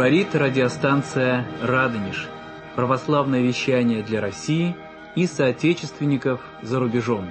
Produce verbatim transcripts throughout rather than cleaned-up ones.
Говорит радиостанция «Радонеж». Православное вещание для России и соотечественников за рубежом.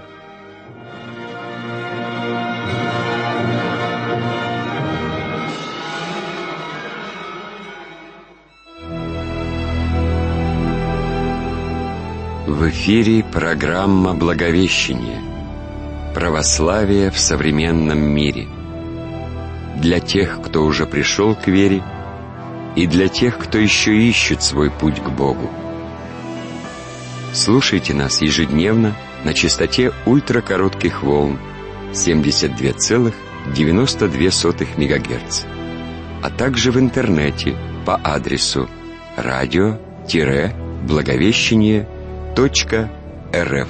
В эфире программа «Благовещение. Православие в современном мире». Для тех, кто уже пришел к вере, и для тех, кто еще ищет свой путь к Богу. Слушайте нас ежедневно на частоте ультракоротких волн семьдесят два целых девяносто две сотых мегагерца, а также в интернете по адресу радио-благовещение точка рф.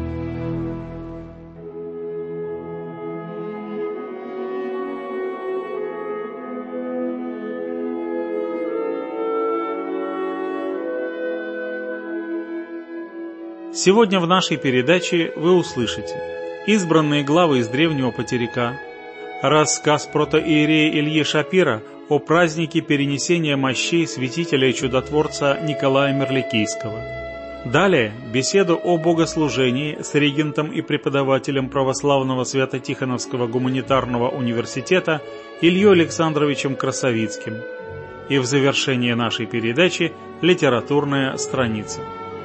Сегодня в нашей передаче вы услышите избранные главы из древнего потеряка, рассказ протоиерея Ильи Шапира о празднике перенесения мощей святителя и чудотворца Николая Мерликийского. Далее беседу о богослужении с регентом и преподавателем православного Свято-Тихоновского гуманитарного университета Ильей Александровичем Красовицким. И в завершение нашей передачи литературная страница.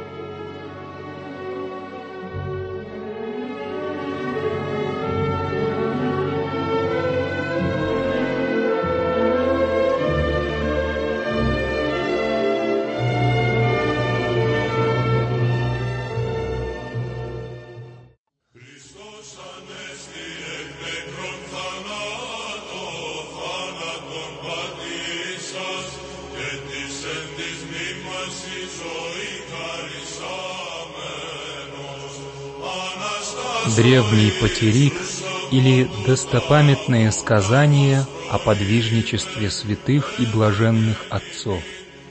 Древний потерик или достопамятные сказания о подвижничестве святых и блаженных отцов.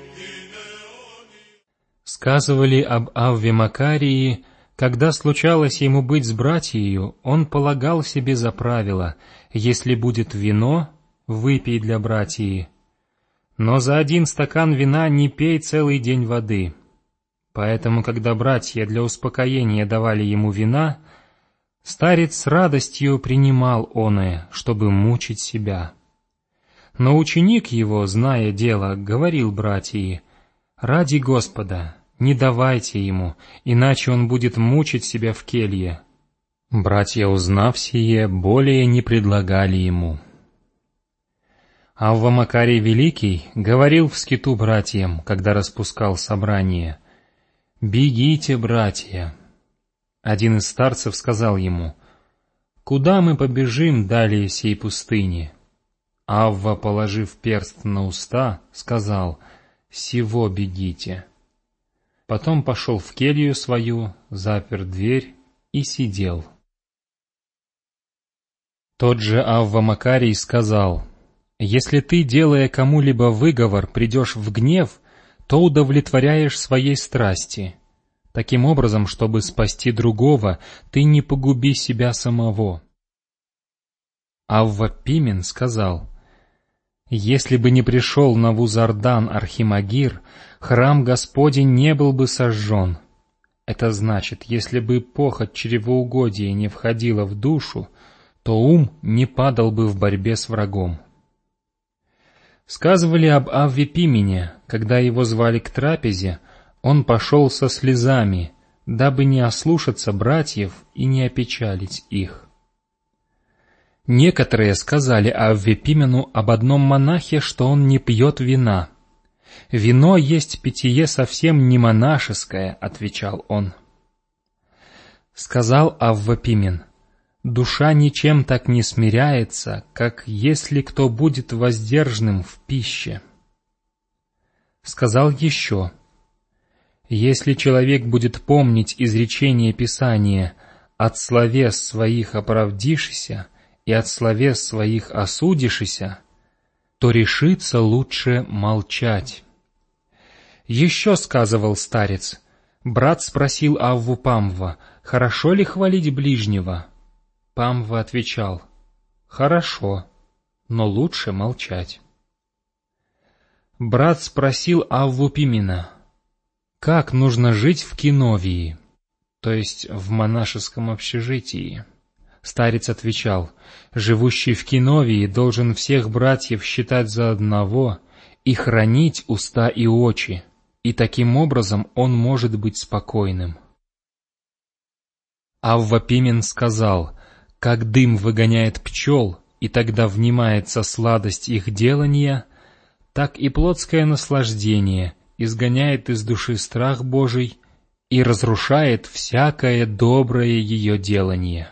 Сказывали об Авве Макарии, когда случалось ему быть с братьею, он полагал себе за правило: если будет вино, выпей для братьи, но за один стакан вина не пей целый день воды. Поэтому, когда братья для успокоения давали ему вина, старец с радостью принимал оное, чтобы мучить себя. Но ученик его, зная дело, говорил братьи: «Ради Господа, не давайте ему, иначе он будет мучить себя в келье». Братья, узнав сие, более не предлагали ему. Авва Макарий Великий говорил в скиту братьям, когда распускал собрание: «Бегите, братья». Один из старцев сказал ему: «Куда мы побежим далее сей пустыни?» Авва, положив перст на уста, сказал: «Сего бегите». Потом пошел в келью свою, запер дверь и сидел. Тот же Авва Макарий сказал: «Если ты, делая кому-либо выговор, придешь в гнев, то удовлетворяешь своей страсти. Таким образом, чтобы спасти другого, ты не погуби себя самого». Авва Пимен сказал: «Если бы не пришел Навузардан Архимагир, храм Господень не был бы сожжен. Это значит, если бы похоть чревоугодия не входила в душу, то ум не падал бы в борьбе с врагом». Сказывали об Авве Пимене, когда его звали к трапезе, он пошел со слезами, дабы не ослушаться братьев и не опечалить их. Некоторые сказали Авве Пимену об одном монахе, что он не пьет вина. «Вино есть питье совсем не монашеское», — отвечал он. Сказал Авва Пимен: «Душа ничем так не смиряется, как если кто будет воздержанным в пище». Сказал еще: «Если человек будет помнить изречение Писания: от словес своих оправдишися и от словес своих осудишися, то решится лучше молчать». Еще сказывал старец: брат спросил Авву Памва: «Хорошо ли хвалить ближнего?» Памва отвечал: «Хорошо, но лучше молчать». Брат спросил Авву Пимена, как нужно жить в Киновии, то есть в монашеском общежитии. Старец отвечал, живущий в Киновии должен всех братьев считать за одного и хранить уста и очи, и таким образом он может быть спокойным. Авва Пимен сказал, как дым выгоняет пчел, и тогда внимается сладость их делания, так и плотское наслаждение изгоняет из души страх Божий и разрушает всякое доброе ее делание.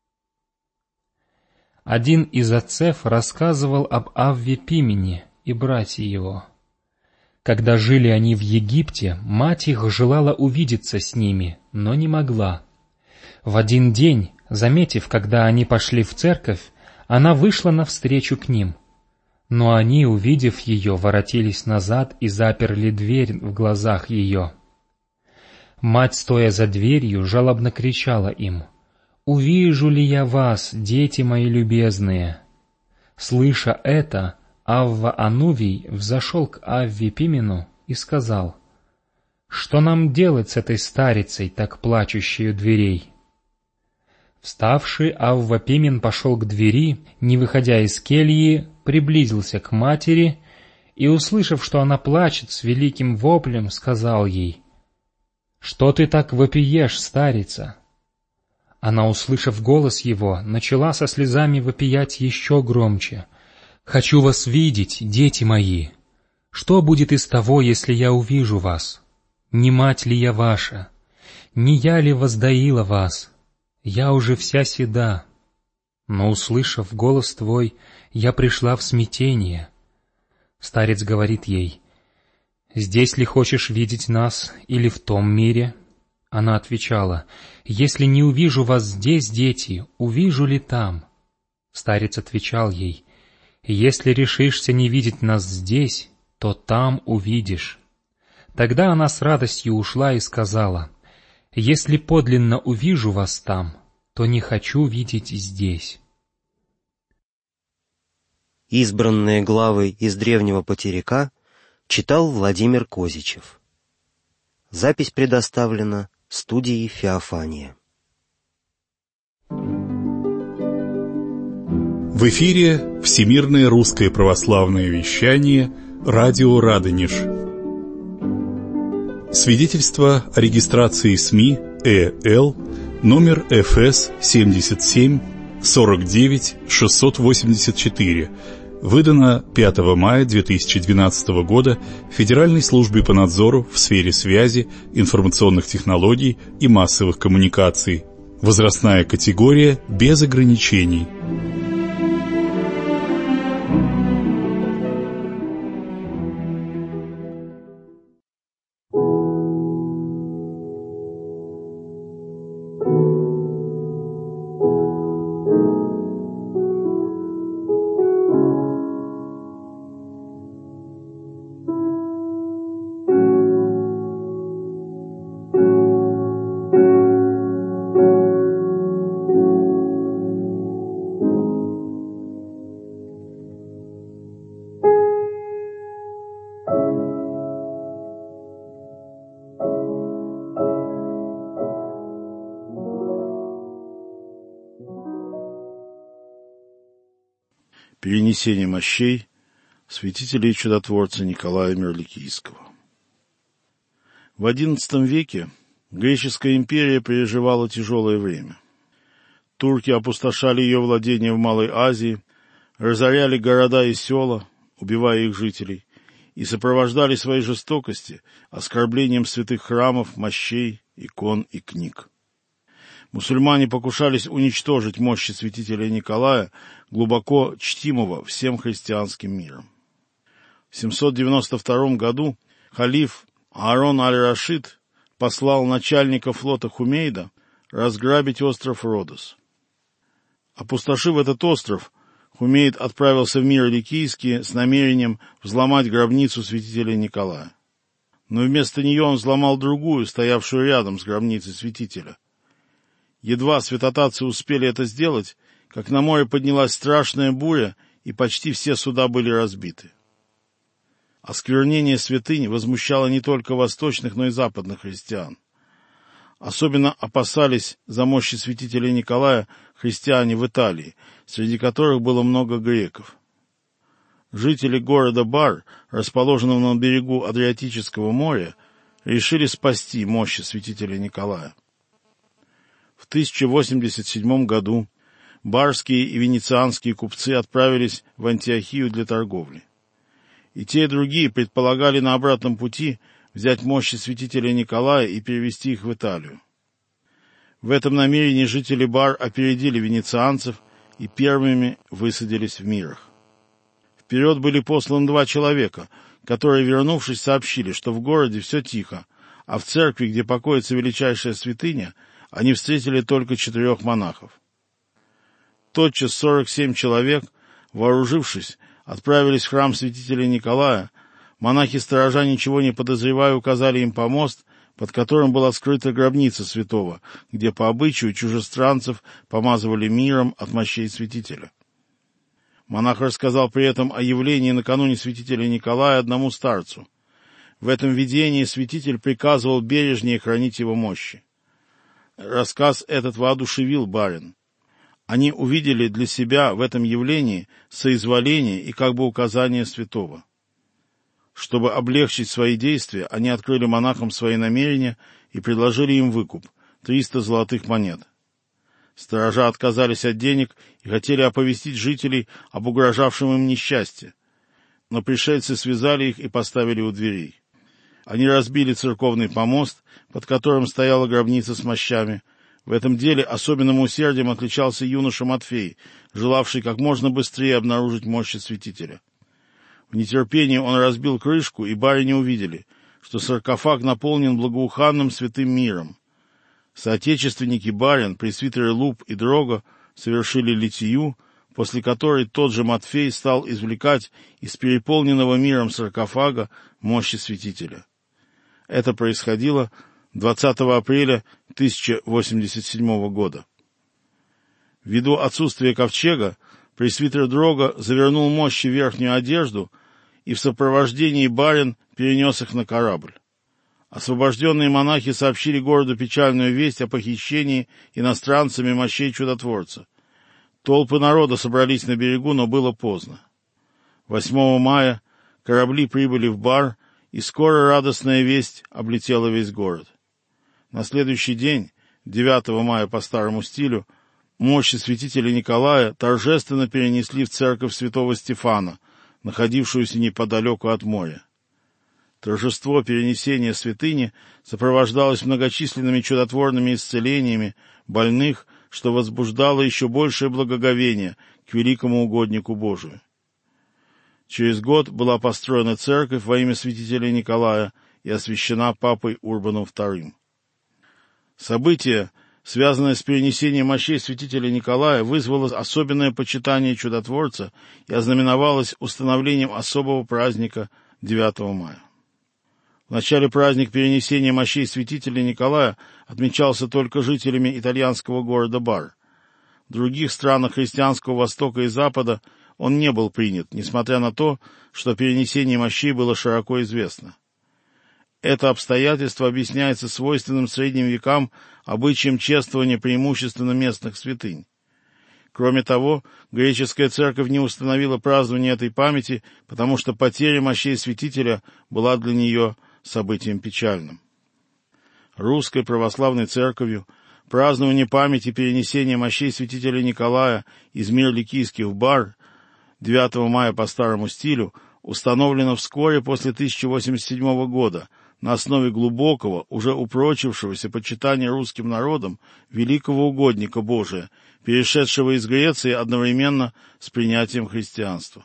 Один из отцев рассказывал об Авве Пимене и брате его. Когда жили они в Египте, мать их желала увидеться с ними, но не могла. В один день, заметив, когда они пошли в церковь, она вышла навстречу к ним. Но они, увидев ее, воротились назад и заперли дверь в глазах ее. Мать, стоя за дверью, жалобно кричала им, «Увижу ли я вас, дети мои любезные?» Слыша это, Авва Анувий взошел к Авве Пимену и сказал, «Что нам делать с этой старицей, так плачущей у дверей?» Вставший, Авва Пимен пошел к двери, не выходя из кельи, приблизился к матери и, услышав, что она плачет с великим воплем, сказал ей, «Что ты так вопиешь, старица?» Она, услышав голос его, начала со слезами вопиять еще громче, «Хочу вас видеть, дети мои! Что будет из того, если я увижу вас? Не мать ли я ваша? Не я ли воздоила вас? Я уже вся седа, но, услышав голос твой, я пришла в смятение». Старец говорит ей, «Здесь ли хочешь видеть нас или в том мире?» Она отвечала, «Если не увижу вас здесь, дети, увижу ли там?» Старец отвечал ей, «Если решишься не видеть нас здесь, то там увидишь». Тогда она с радостью ушла и сказала, «Если подлинно увижу вас там, то не хочу видеть здесь». Избранные главы из древнего потеряка читал Владимир Козичев. Запись предоставлена студией Феофания. В эфире Всемирное русское православное вещание «Радио Радонеж». Свидетельство о регистрации СМИ ЭЛ номер эф эс семьдесят семь сорок девять шестьсот восемьдесят четыре, выдано пятого мая две тысячи двенадцатого года Федеральной службой по надзору в сфере связи, информационных технологий и массовых коммуникаций. Возрастная категория без ограничений. Перенесение мощей святителя и чудотворца Николая Мирликийского. В одиннадцатом веке греческая империя переживала тяжелое время. Турки опустошали ее владения в Малой Азии, разоряли города и села, убивая их жителей, и сопровождали свои жестокости оскорблением святых храмов, мощей, икон и книг. Мусульмане покушались уничтожить мощи святителя Николая, глубоко чтимого всем христианским миром. В семьсот девяносто втором году халиф Аарон аль-Рашид послал начальника флота Хумейда разграбить остров Родос. Опустошив этот остров, Хумейд отправился в Мирликийский с намерением взломать гробницу святителя Николая. Но вместо нее он взломал другую, стоявшую рядом с гробницей святителя. Едва святотатцы успели это сделать, как на море поднялась страшная буря, и почти все суда были разбиты. Осквернение святыни возмущало не только восточных, но и западных христиан. Особенно опасались за мощи святителя Николая христиане в Италии, среди которых было много греков. Жители города Бар, расположенного на берегу Адриатического моря, решили спасти мощи святителя Николая. В тысяча восемьдесят седьмом году барские и венецианские купцы отправились в Антиохию для торговли. И те, и другие предполагали на обратном пути взять мощи святителя Николая и перевести их в Италию. В этом намерении жители Бар опередили венецианцев и первыми высадились в Мирах. Вперед были посланы два человека, которые, вернувшись, сообщили, что в городе все тихо, а в церкви, где покоится величайшая святыня, они встретили только четырех монахов. Тотчас сорок семь человек, вооружившись, отправились в храм святителя Николая. Монахи-сторожа, ничего не подозревая, указали им помост, под которым была скрыта гробница святого, где по обычаю чужестранцев помазывали миром от мощей святителя. Монах рассказал при этом о явлении накануне святителя Николая одному старцу. В этом видении святитель приказывал бережнее хранить его мощи. Рассказ этот воодушевил барин. Они увидели для себя в этом явлении соизволение и как бы указание святого. Чтобы облегчить свои действия, они открыли монахам свои намерения и предложили им выкуп — триста золотых монет. Сторожа отказались от денег и хотели оповестить жителей об угрожавшем им несчастье, но пришельцы связали их и поставили у дверей. Они разбили церковный помост, под которым стояла гробница с мощами. В этом деле особенным усердием отличался юноша Матфей, желавший как можно быстрее обнаружить мощи святителя. В нетерпении он разбил крышку, и барыни увидели, что саркофаг наполнен благоуханным святым миром. Соотечественники барин, пресвитеры Луб и Дрога, совершили литию, после которой тот же Матфей стал извлекать из переполненного миром саркофага мощи святителя. Это происходило двадцатого апреля тысяча восемьдесят седьмого года. Ввиду отсутствия ковчега, пресвитер Дрога завернул мощи в верхнюю одежду и в сопровождении барин перенес их на корабль. Освобожденные монахи сообщили городу печальную весть о похищении иностранцами мощей чудотворца. Толпы народа собрались на берегу, но было поздно. восьмого мая корабли прибыли в Бар, и скоро радостная весть облетела весь город. На следующий день, девятого мая по старому стилю, мощи святителя Николая торжественно перенесли в церковь святого Стефана, находившуюся неподалеку от моря. Торжество перенесения святыни сопровождалось многочисленными чудотворными исцелениями больных, что возбуждало еще большее благоговение к великому угоднику Божию. Через год была построена церковь во имя святителя Николая и освящена папой Урбаном вторым. Событие, связанное с перенесением мощей святителя Николая, вызвало особенное почитание чудотворца и ознаменовалось установлением особого праздника девятого мая. Вначале праздник перенесения мощей святителя Николая отмечался только жителями итальянского города Бар. В других странах христианского Востока и Запада он не был принят, несмотря на то, что перенесение мощей было широко известно. Это обстоятельство объясняется свойственным средним векам обычаем чествования преимущественно местных святынь. Кроме того, греческая церковь не установила празднование этой памяти, потому что потеря мощей святителя была для нее событием печальным. Русской православной церковью празднование памяти перенесения мощей святителя Николая из Мир-Ликийских в Бар девятого мая по старому стилю установлено вскоре после тысяча восемьдесят седьмого года на основе глубокого, уже упрочившегося почитания русским народом великого угодника Божия, перешедшего из Греции одновременно с принятием христианства.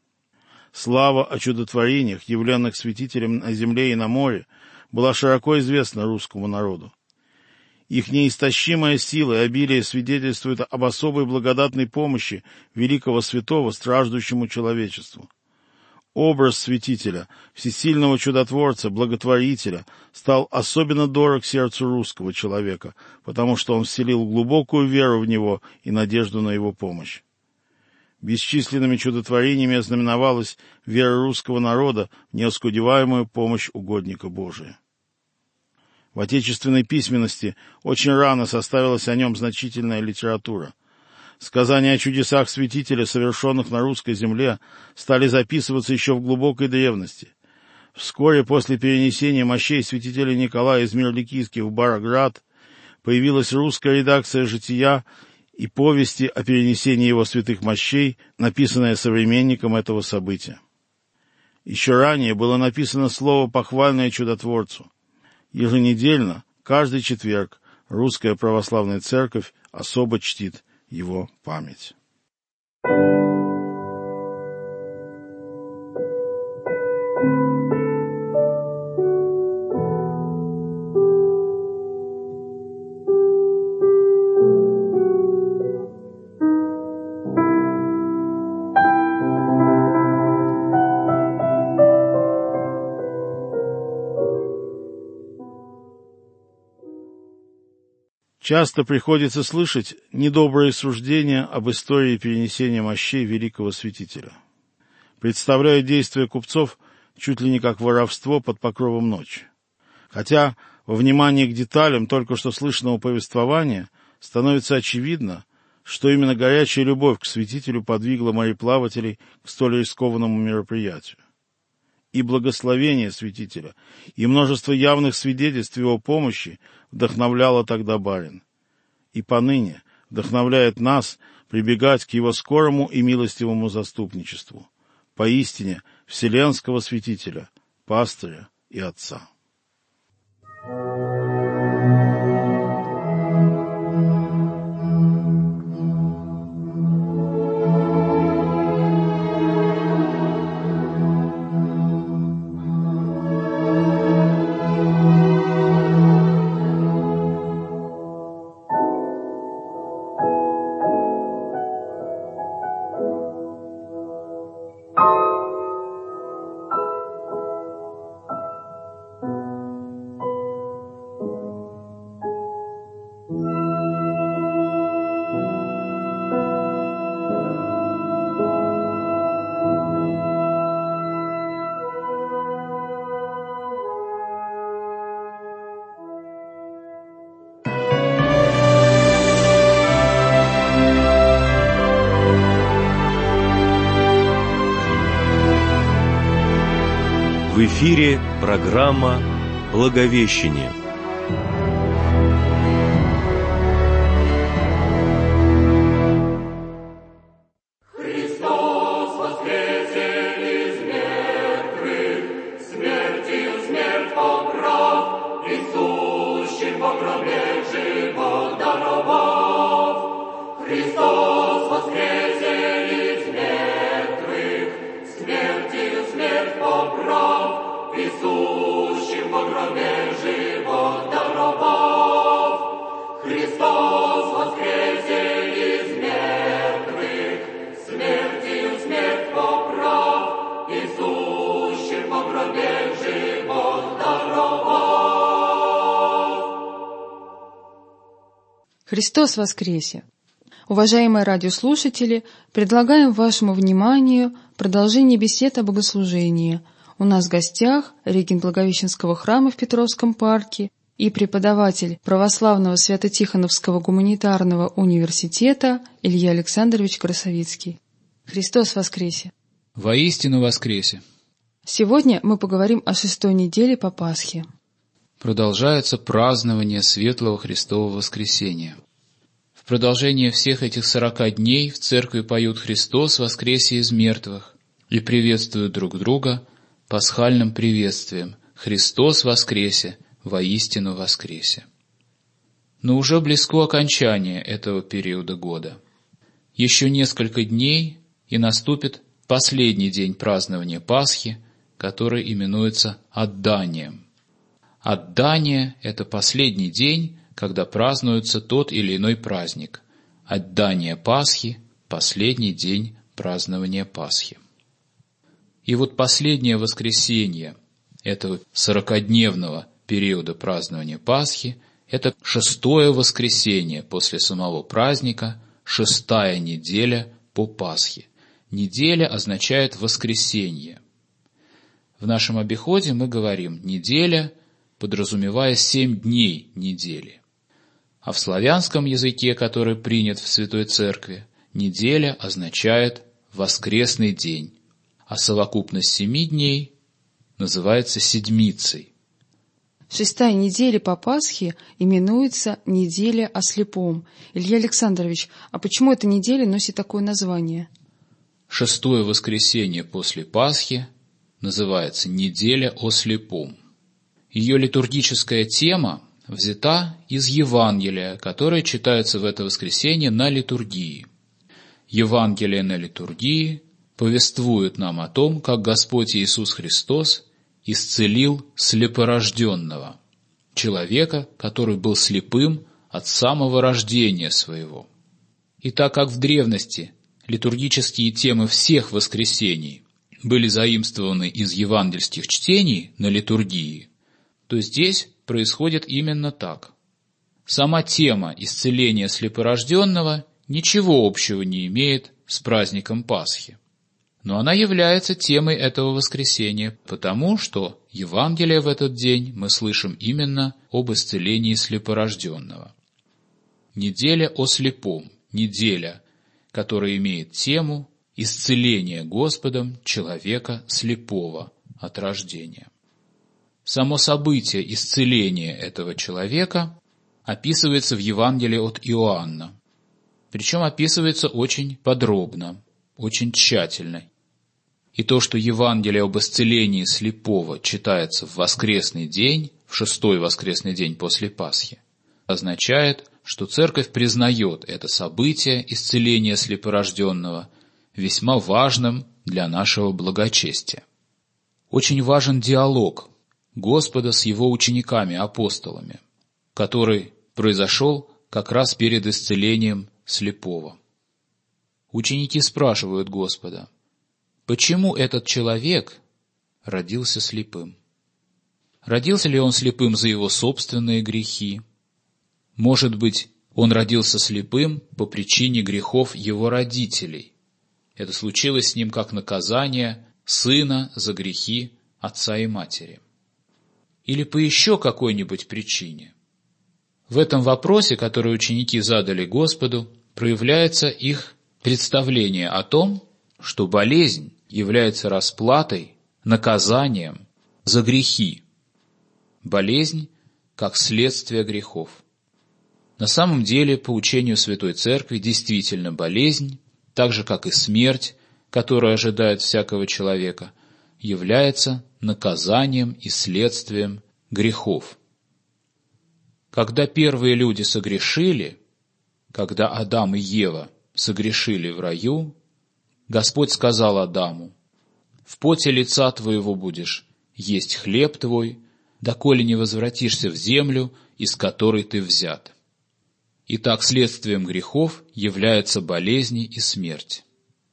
Слава о чудотворениях, явленных святителем на земле и на море, была широко известна русскому народу. Их неистощимая сила и обилие свидетельствуют об особой благодатной помощи великого святого страждущему человечеству. Образ святителя, всесильного чудотворца, благотворителя, стал особенно дорог сердцу русского человека, потому что он вселил глубокую веру в него и надежду на его помощь. Бесчисленными чудотворениями ознаменовалась вера русского народа в неоскудеваемую помощь угодника Божия. В отечественной письменности очень рано составилась о нем значительная литература. Сказания о чудесах святителя, совершенных на русской земле, стали записываться еще в глубокой древности. Вскоре после перенесения мощей святителя Николая из Мирликийских в Бароград появилась русская редакция «Жития» и повести о перенесении его святых мощей, написанная современником этого события. Еще ранее было написано слово, похвальное чудотворцу. Еженедельно, каждый четверг, Русская Православная Церковь особо чтит его память. Часто приходится слышать недобрые суждения об истории перенесения мощей великого святителя. Представляют действия купцов чуть ли не как воровство под покровом ночи. Хотя во внимании к деталям только что слышанного повествования становится очевидно, что именно горячая любовь к святителю подвигла мореплавателей к столь рискованному мероприятию. И благословение святителя, и множество явных свидетельств его помощи вдохновляло тогда барин. И поныне вдохновляет нас прибегать к его скорому и милостивому заступничеству, поистине вселенского святителя, пастыря и отца. В эфире программа «Благовещение». Христос воскресе! Уважаемые радиослушатели, предлагаем вашему вниманию продолжение бесед о богослужении. У нас в гостях регент Благовещенского храма в Петровском парке и преподаватель Православного Свято-Тихоновского гуманитарного университета Илья Александрович Красовицкий. Христос воскресе! Воистину воскресе! Сегодня мы поговорим о шестой неделе по Пасхе. Продолжается празднование Светлого Христового воскресения. В продолжение всех этих сорока дней в церкви поют «Христос воскресе из мертвых» и приветствуют друг друга пасхальным приветствием «Христос воскресе, воистину воскресе». Но уже близко окончание этого периода года. Еще несколько дней, и наступит последний день празднования Пасхи, который именуется Отданием. Отдание — это последний день, когда празднуется тот или иной праздник. Отдание Пасхи — последний день празднования Пасхи. И вот последнее воскресенье этого сорокадневного периода празднования Пасхи — это шестое воскресенье после самого праздника, шестая неделя по Пасхе. Неделя означает воскресенье. В нашем обиходе мы говорим «неделя», подразумевая семь дней недели. А в славянском языке, который принят в Святой Церкви, неделя означает воскресный день, а совокупность семи дней называется седмицей. Шестая неделя по Пасхе именуется неделя о слепом. Илья Александрович, а почему эта неделя носит такое название? Шестое воскресенье после Пасхи называется неделя о слепом. Ее литургическая тема взята из Евангелия, которое читается в это воскресенье на литургии. Евангелие на литургии повествует нам о том, как Господь Иисус Христос исцелил слепорожденного, человека, который был слепым от самого рождения своего. И так как в древности литургические темы всех воскресений были заимствованы из евангельских чтений на литургии, то здесь происходит именно так. Сама тема исцеления слепорожденного ничего общего не имеет с праздником Пасхи. Но она является темой этого воскресения, потому что Евангелие в этот день мы слышим именно об исцелении слепорожденного. Неделя о слепом, неделя, которая имеет тему исцеления Господом человека слепого от рождения. Само событие исцеления этого человека описывается в Евангелии от Иоанна, причем описывается очень подробно, очень тщательно. И то, что Евангелие об исцелении слепого читается в воскресный день, в шестой воскресный день после Пасхи, означает, что Церковь признает это событие исцеления слепорожденного весьма важным для нашего благочестия. Очень важен диалог Господа с Его учениками-апостолами, который произошел как раз перед исцелением слепого. Ученики спрашивают Господа: почему этот человек родился слепым? Родился ли он слепым за его собственные грехи? Может быть, он родился слепым по причине грехов его родителей. Это случилось с ним как наказание сына за грехи отца и матери. Или по еще какой-нибудь причине. В этом вопросе, который ученики задали Господу, проявляется их представление о том, что болезнь является расплатой, наказанием за грехи. Болезнь как следствие грехов. На самом деле, по учению Святой Церкви, действительно болезнь, так же как и смерть, которая ожидает всякого человека, является наказанием и следствием грехов. Когда первые люди согрешили, когда Адам и Ева согрешили в раю, Господь сказал Адаму: «В поте лица твоего будешь есть хлеб твой, доколе не возвратишься в землю, из которой ты взят». Итак, следствием грехов является болезни и смерть.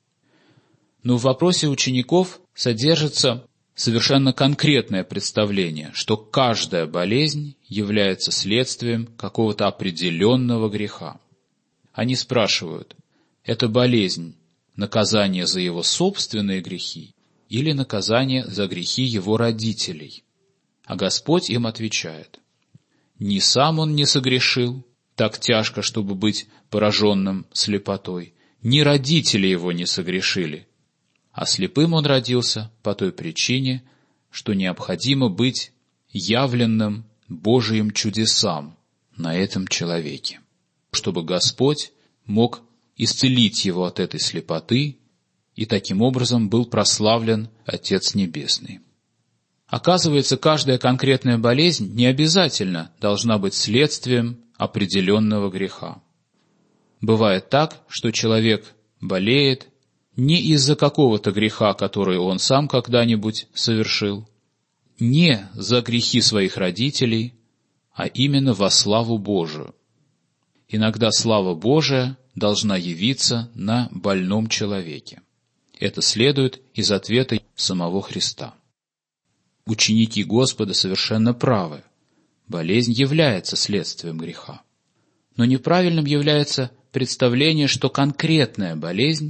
Но в вопросе учеников содержится совершенно конкретное представление, что каждая болезнь является следствием какого-то определенного греха. Они спрашивают: это болезнь наказание за его собственные грехи или наказание за грехи его родителей? А Господь им отвечает: ни сам он не согрешил так тяжко, чтобы быть пораженным слепотой, ни родители его не согрешили, а слепым он родился по той причине, что необходимо быть явленным Божиим чудесам на этом человеке, чтобы Господь мог исцелить его от этой слепоты, и таким образом был прославлен Отец Небесный. Оказывается, каждая конкретная болезнь не обязательно должна быть следствием определенного греха. Бывает так, что человек болеет не из-за какого-то греха, который он сам когда-нибудь совершил, не за грехи своих родителей, а именно во славу Божию. Иногда слава Божия должна явиться на больном человеке. Это следует из ответа самого Христа. Ученики Господа совершенно правы. Болезнь является следствием греха. Но неправильным является представление, что конкретная болезнь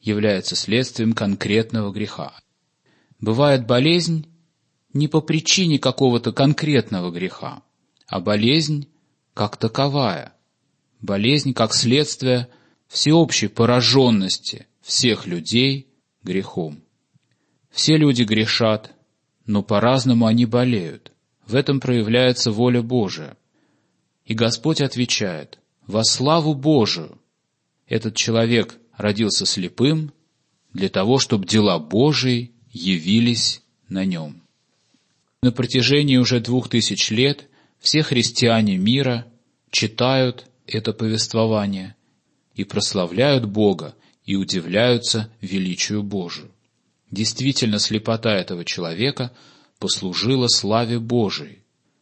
является следствием конкретного греха. Бывает болезнь не по причине какого-то конкретного греха, а болезнь как таковая. Болезнь как следствие всеобщей пораженности всех людей грехом. Все люди грешат, но по-разному они болеют. В этом проявляется воля Божия. И Господь отвечает: «Во славу Божию этот человек родился слепым для того, чтобы дела Божии явились на нем». На протяжении уже двух тысяч лет все христиане мира читают это повествование и прославляют Бога и удивляются величию Божию. Действительно, слепота этого человека послужила славе Божией.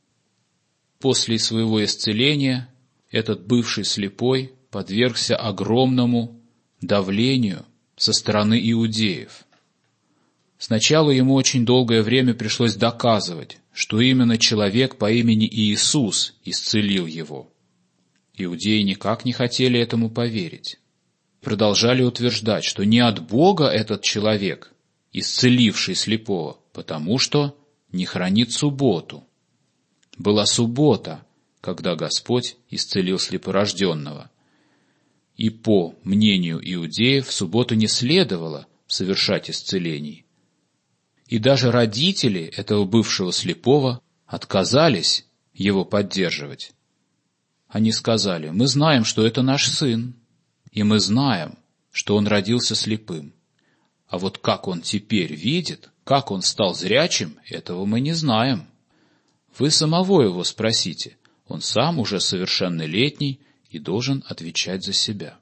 После своего исцеления этот бывший слепой подвергся огромному давлению со стороны иудеев. Сначала ему очень долгое время пришлось доказывать, что именно человек по имени Иисус исцелил его. Иудеи никак не хотели этому поверить. Продолжали утверждать, что не от Бога этот человек, исцеливший слепого, потому что не хранит субботу. Была суббота, когда Господь исцелил слепорожденного. И по мнению иудеев в субботу не следовало совершать исцелений. И даже родители этого бывшего слепого отказались его поддерживать. Они сказали: «Мы знаем, что это наш сын, и мы знаем, что он родился слепым. А вот как он теперь видит, как он стал зрячим, этого мы не знаем. Вы самого его спросите, он сам уже совершеннолетний и должен отвечать за себя».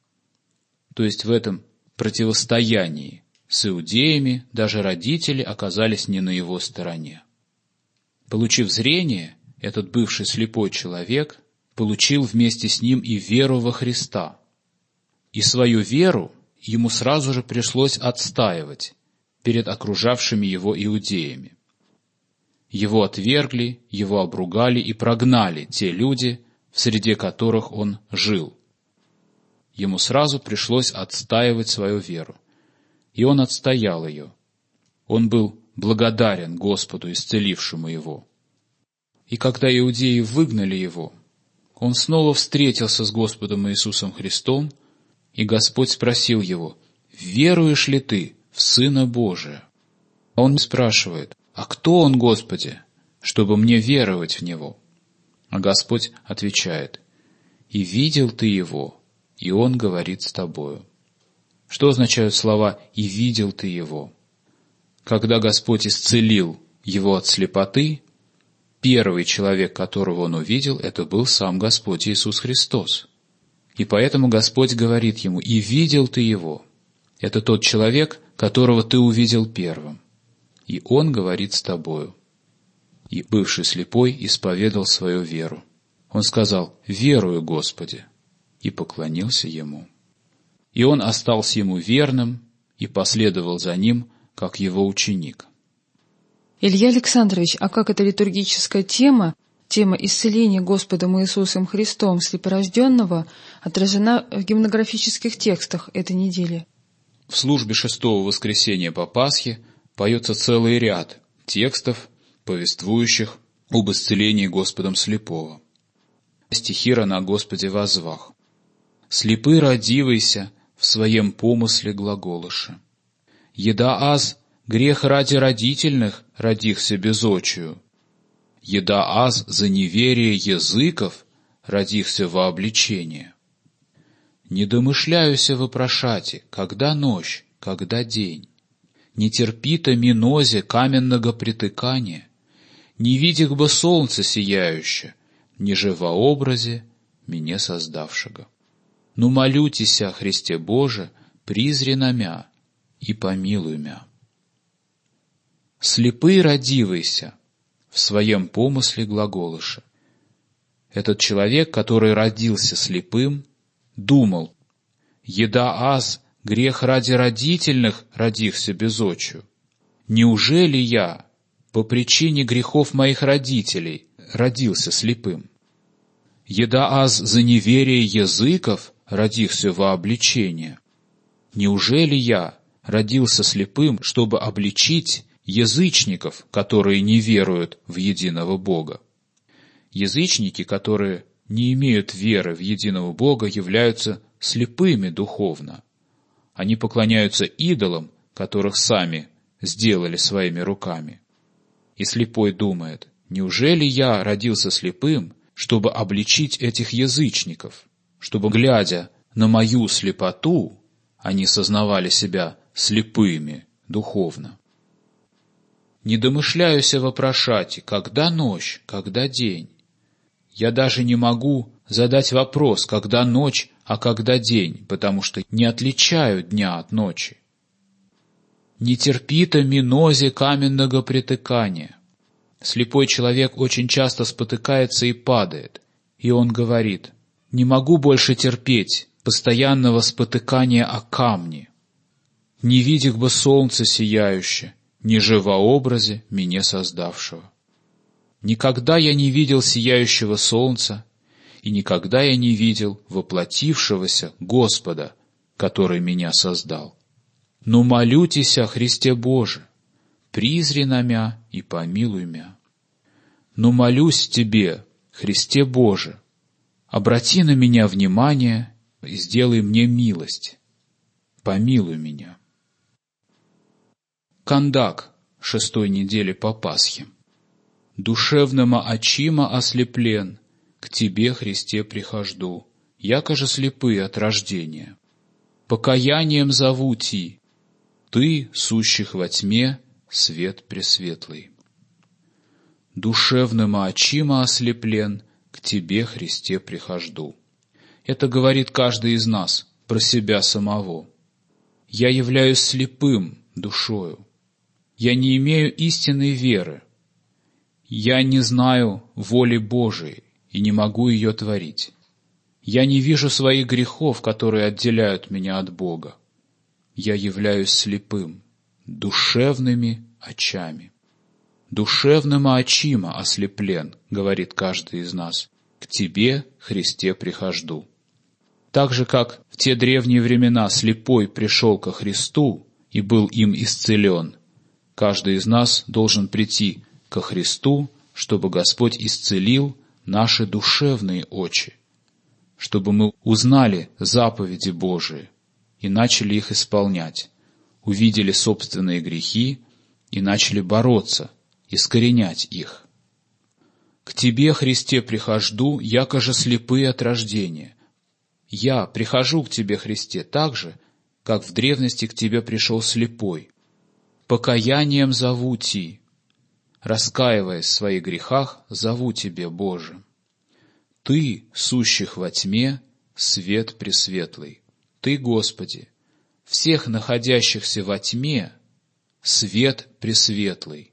То есть в этом противостоянии с иудеями даже родители оказались не на его стороне. Получив зрение, этот бывший слепой человек получил вместе с ним и веру во Христа. И свою веру ему сразу же пришлось отстаивать перед окружавшими его иудеями. Его отвергли, его обругали и прогнали те люди, в среде которых он жил. Ему сразу пришлось отстаивать свою веру. И он отстоял ее. Он был благодарен Господу, исцелившему его. И когда иудеи выгнали его, он снова встретился с Господом Иисусом Христом, и Господь спросил его: «Веруешь ли ты в Сына Божия?» Он спрашивает: «А кто Он, Господи, чтобы мне веровать в Него?» А Господь отвечает: «И видел ты Его, и Он говорит с тобою». Что означают слова «и видел ты Его»? Когда Господь исцелил его от слепоты, первый человек, которого он увидел, это был сам Господь Иисус Христос. И поэтому Господь говорит ему: «И видел ты Его». Это тот человек, которого ты увидел первым. И Он говорит с тобою. И бывший слепой исповедал свою веру. Он сказал: «Верую, Господи», и поклонился Ему. И он остался Ему верным и последовал за Ним, как Его ученик. Илья Александрович, а как эта литургическая тема, тема исцеления Господом Иисусом Христом слепорожденного, отражена в гимнографических текстах этой недели? В службе шестого воскресения по Пасхе поется целый ряд текстов, повествующих об исцелении Господом слепого. Стихира на Господе воззвах. «Слепы родивайся, в своем помысле глаголыша. Еда аз грех ради родительных родихся безочию. Еда аз за неверие языков родихся во обличение. Не домышляюся вопрошати, когда ночь, когда день. Не терпи-то минозе каменного притыкания, не видях бы солнце сияюще, ниже во образе меня создавшего. Ну молютеся о Христе Боже, призри на мя и помилуй мя. Слепый родивайся, в своем помысле глаголыша. Этот человек, который родился слепым, думал: еда аз грех ради родительных родихся безочию. Неужели я, по причине грехов моих родителей, родился слепым? Еда аз за неверие языков родихся во обличение. Неужели я родился слепым, чтобы обличить язычников, которые не веруют в единого Бога? Язычники, которые не имеют веры в единого Бога, являются слепыми духовно. Они поклоняются идолам, которых сами сделали своими руками. И слепой думает: неужели я родился слепым, чтобы обличить этих язычников, чтобы, глядя на мою слепоту, они сознавали себя слепыми духовно? Не домышляюся вопрошать, когда ночь, когда день. Я даже не могу задать вопрос, когда ночь, а когда день, потому что не отличаю дня от ночи. Не терпита минозе каменного притыкания. Слепой человек очень часто спотыкается и падает, и он говорит: не могу больше терпеть постоянного спотыкания о камни. Не видях бы солнце сияющее, ни живообразе меня создавшего. Никогда я не видел сияющего солнца, и никогда я не видел воплотившегося Господа, который меня создал. Но молютесь о Христе Боже, призри на мя и помилуй мя. Но молюсь Тебе, Христе Боже, обрати на меня внимание и сделай мне милость. Помилуй меня. Кандак шестой недели по Пасхе. Душевнома очима ослеплен, к Тебе, Христе, прихожду, яко же слепы от рождения. Покаянием зову Ти, Ты, сущих во тьме, свет пресветлый. Душевнома очима ослеплен, к Тебе, Христе, прихожду. Это говорит каждый из нас про себя самого. Я являюсь слепым душою. Я не имею истинной веры. Я не знаю воли Божией и не могу ее творить. Я не вижу своих грехов, которые отделяют меня от Бога. Я являюсь слепым, душевными очами. Душевными очима ослеплен, говорит каждый из нас, к Тебе, Христе, прихожду. Так же, как в те древние времена слепой пришел ко Христу и был им исцелен, каждый из нас должен прийти ко Христу, чтобы Господь исцелил наши душевные очи, чтобы мы узнали заповеди Божии и начали их исполнять, увидели собственные грехи и начали бороться, искоренять их. К Тебе, Христе, прихожду, яко же слепые от рождения. Я прихожу к Тебе, Христе, так же, как в древности к Тебе пришел слепой. Покаянием зову Ти, раскаиваясь в своих грехах, зову Тебе, Боже. Ты, сущих во тьме, свет пресветлый. Ты, Господи, всех находящихся во тьме, свет пресветлый.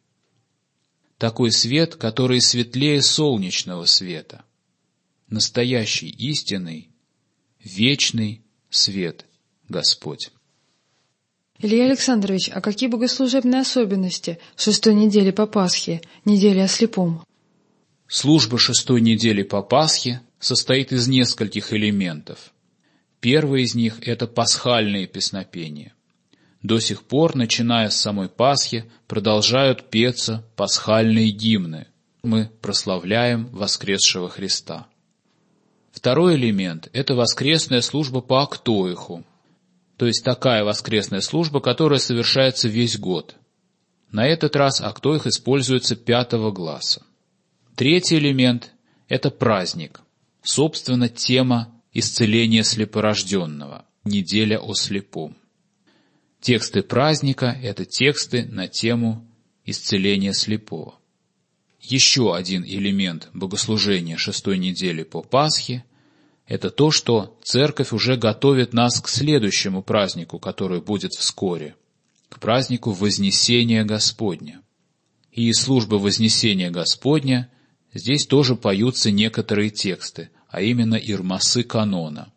Такой свет, который светлее солнечного света. Настоящий, истинный, вечный свет, Господь. Илья Александрович, а какие богослужебные особенности шестой недели по Пасхе, недели о слепом? Служба шестой недели по Пасхе состоит из нескольких элементов. Первый из них – это пасхальные песнопения. До сих пор, начиная с самой Пасхи, продолжают петься пасхальные гимны. Мы прославляем воскресшего Христа. Второй элемент – это воскресная служба по Актоиху, то есть такая воскресная служба, которая совершается весь год. На этот раз Актоих используется пятого гласа. Третий элемент – это праздник, собственно, тема исцеления слепорожденного, неделя о слепом. Тексты праздника – это тексты на тему исцеления слепого. Еще один элемент богослужения шестой недели по Пасхе – это то, что Церковь уже готовит нас к следующему празднику, который будет вскоре, к празднику Вознесения Господня. И из службы Вознесения Господня здесь тоже поются некоторые тексты, а именно ирмасы канона.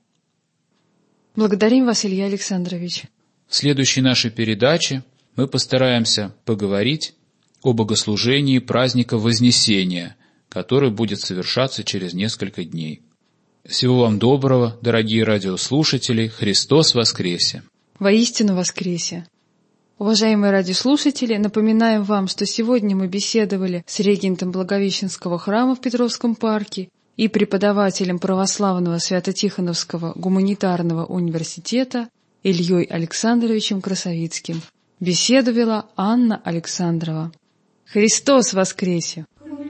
Благодарим вас, Илья Александрович. В следующей нашей передаче мы постараемся поговорить о богослужении праздника Вознесения, который будет совершаться через несколько дней. Всего вам доброго, дорогие радиослушатели! Христос воскресе! воистину воскресе! Уважаемые радиослушатели, напоминаем вам, что сегодня мы беседовали с регентом Благовещенского храма в Петровском парке и преподавателем православного Свято-Тихоновского гуманитарного университета Ильей Александровичем Красовицким. Беседу вела Анна Александрова. Христос воскресе!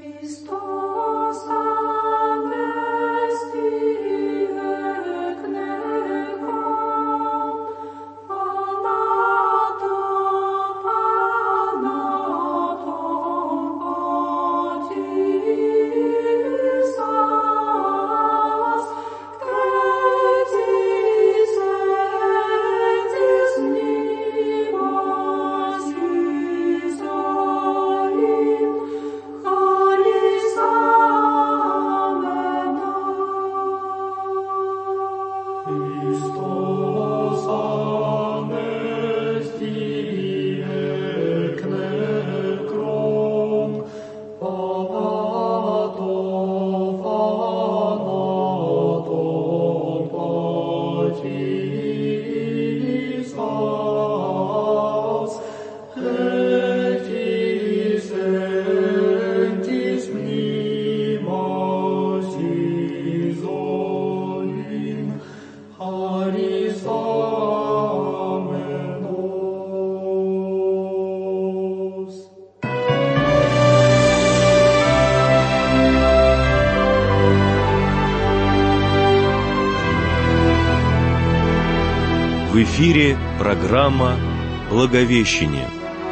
В эфире программа «Благовещение».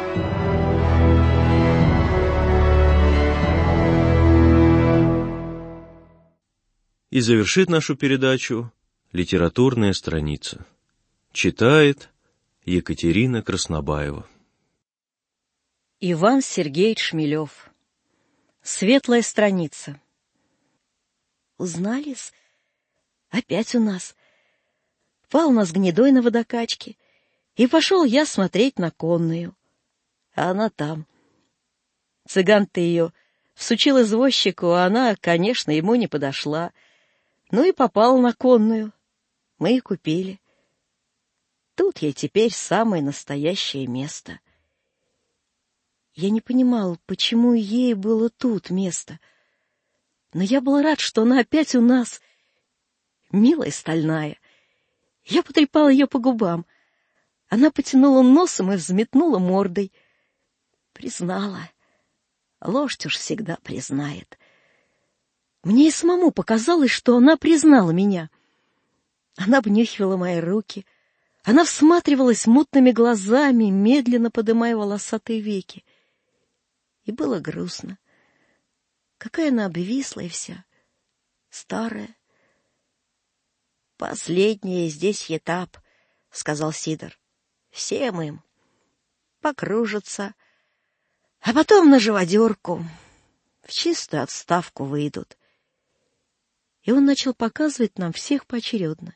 И завершит нашу передачу литературная страница. Читает Екатерина Краснобаева. Иван Сергеевич Шмелев. Светлая страница. Узнали-с? Опять у нас. Пал у нас гнедой на водокачке, и пошел я смотреть на конную. А она там. Цыган-то ее всучил извозчику, а она, конечно, ему не подошла. Ну и попал на конную. Мы и купили. Тут ей теперь самое настоящее место. Я не понимал, почему ей было тут место. Но я был рад, что она опять у нас. Милая стальная. Я потрепал ее по губам. Она потянула носом и взметнула мордой. Признала. Лошадь уж всегда признает. Мне и самому показалось, что она признала меня. Она обнюхивала мои руки. Она всматривалась мутными глазами, медленно подымая волосатые веки. И было грустно. Какая она обвислая вся, старая. «Последний здесь этап», — сказал Сидор. «Всем им. Покружатся, а потом на живодерку, в чистую отставку выйдут». И он начал показывать нам всех поочередно.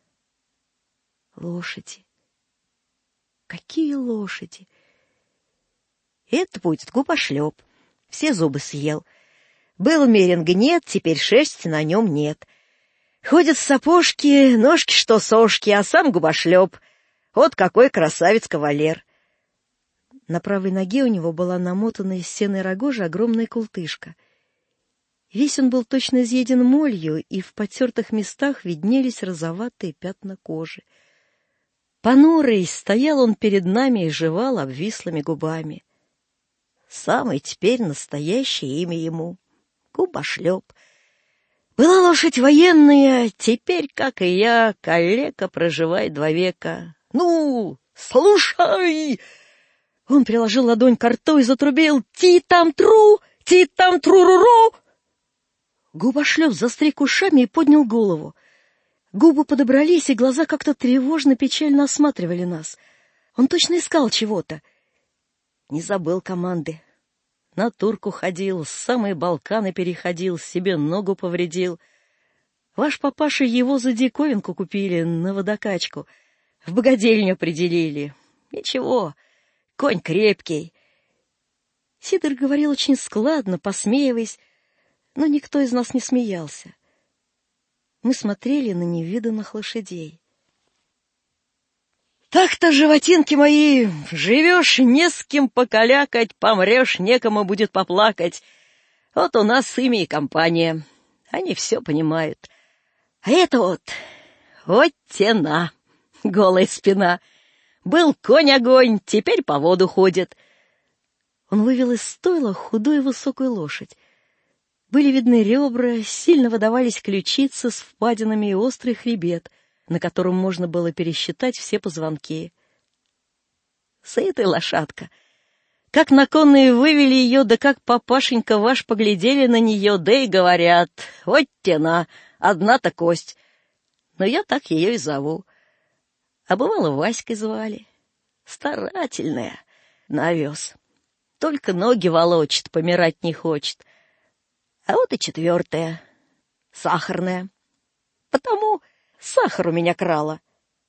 Лошади. Какие лошади? Это будет губошлеп. Все зубы съел. Был мерингнет, теперь шерсти на нем нет. Ходят сапожки, ножки что сошки, а сам губошлеп. Вот какой красавец-кавалер. На правой ноге у него была намотана из сенной рогожи огромная култышка. Весь он был точно изъеден молью, и в потертых местах виднелись розоватые пятна кожи. Понурый стоял он перед нами и жевал обвислыми губами. Самое теперь настоящее имя ему — губошлеп. Была лошадь военная, теперь, как и я, калека проживает два века. Ну, слушай! Он приложил ладонь к рту и затрубил: «Ти-там-тру! Ти-там-тру-ру-ру!» Губошлеп застриг ушами и поднял голову. Губы подобрались, и глаза как-то тревожно-печально осматривали нас. Он точно искал чего-то. Не забыл команды. На турку ходил, с самые Балканы переходил, себе ногу повредил. Ваш папаша его за диковинку купили на водокачку. В богадельню определили. Ничего, конь крепкий. Сидор говорил очень складно, посмеиваясь, но никто из нас не смеялся. Мы смотрели на невиданных лошадей. Так-то, животинки мои, живешь не с кем покалякать, помрешь, некому будет поплакать. Вот у нас с ими и компания. Они все понимают. А это вот, вот тена, голая спина. Был конь-огонь, теперь по воду ходит. Он вывел из стойла худую высокую лошадь. Были видны ребра, сильно выдавались ключицы с впадинами и острый хребет, на котором можно было пересчитать все позвонки. Сытая лошадка. Как на конные вывели ее, да как папашенька ваш поглядели на нее, да и говорят: вот тена, одна-то кость. Но я так ее и зову. А бывало, Васькой звали. Старательная, на овес. Только ноги волочит, помирать не хочет. А вот и четвертая, сахарная. Потому сахар у меня крала.